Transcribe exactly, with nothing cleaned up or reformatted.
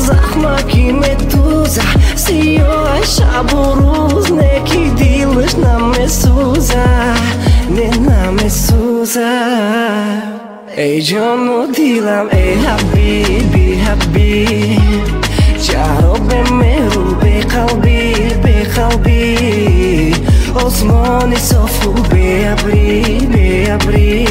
زخمکی متوزه سیاه شب و روز نکی دیلش نمیسوزه نه نمیسوزه ای جان و دیلم ای حبیبی حبیب چرا به مهرو به قلبی به قلبی آسمانی صاف و به ابری به ابری